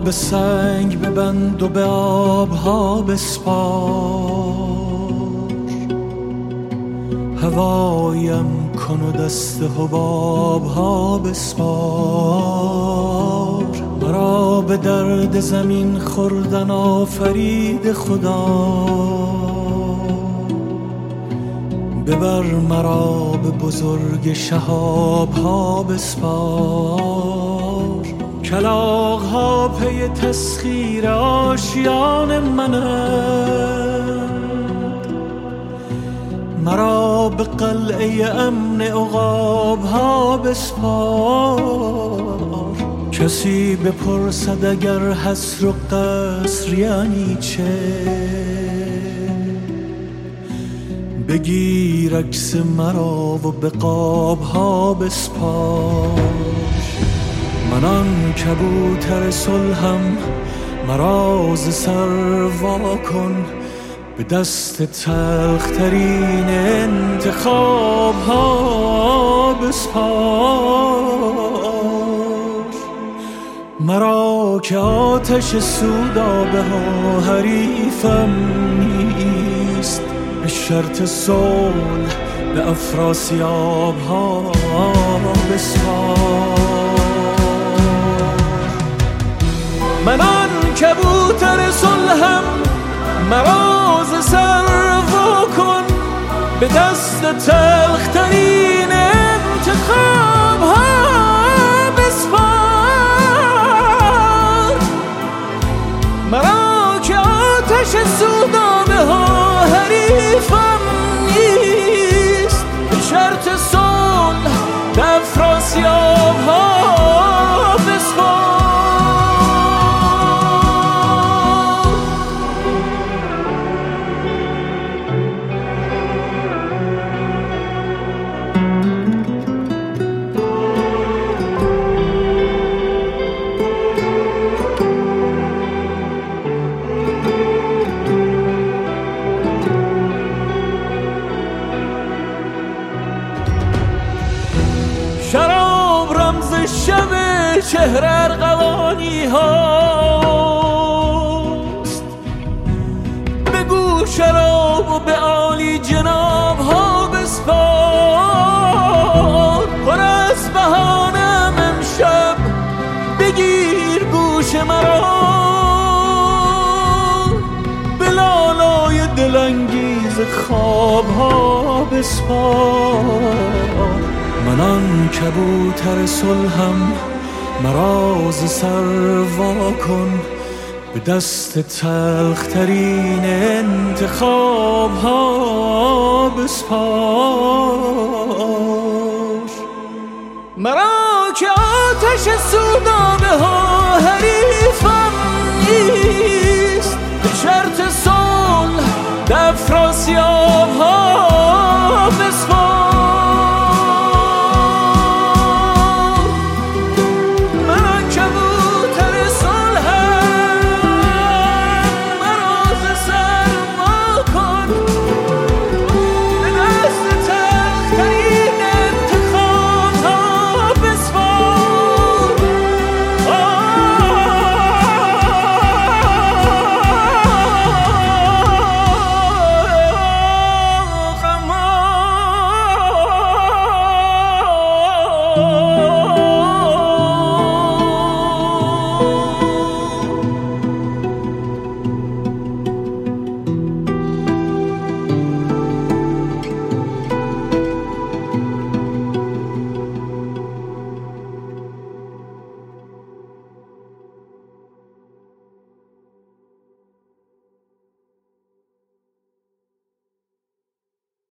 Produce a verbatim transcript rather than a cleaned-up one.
به سنگ ببند و به آبها بسپار، هوایم کن و دست حبابها بسپار. مرا به درد زمین خوردن آفرید خدا، ببر مرا به بزرگ شهابها بسپار. کلاغ‌ها پی تسخیر آشیان منند، مرا به قلعه امن عقاب‌ها بسپار. کسی بپرسد اگر حصر و قصر یعنی چه، بگیر عکس مرا و به قاب‌ها بسپار. من آن کبوتر صلحم، مرا ز سر وا کن، به دست تلخترین انتخاب‌ها بسپار. مرا که آتش سودابه ها حریفم نیست، به شرط صلح به افراسیاب‌ها بسپار. من آن کبوتر صلحم، مرا ز سر وا کن، به دست تلخترین انتخاب‌ها بسپار. مرا که آتش سودابه ها حریفم نیست، به شرط صلح به افراسیاب‌ها بسپار. شراب رمز شب چهره ارغوانی هاست، بگو شراب و به عالی جناب ها بسپار. پر از بهانم امشب بگیر گوش مرا، به لالای دلانگیز خواب ها بسپار. من آن کبوتر صلحم، مرا ز سر وا کن، به دست تلخترین انتخاب‌ها بسپار. مرا که آتش سودابه ها حریف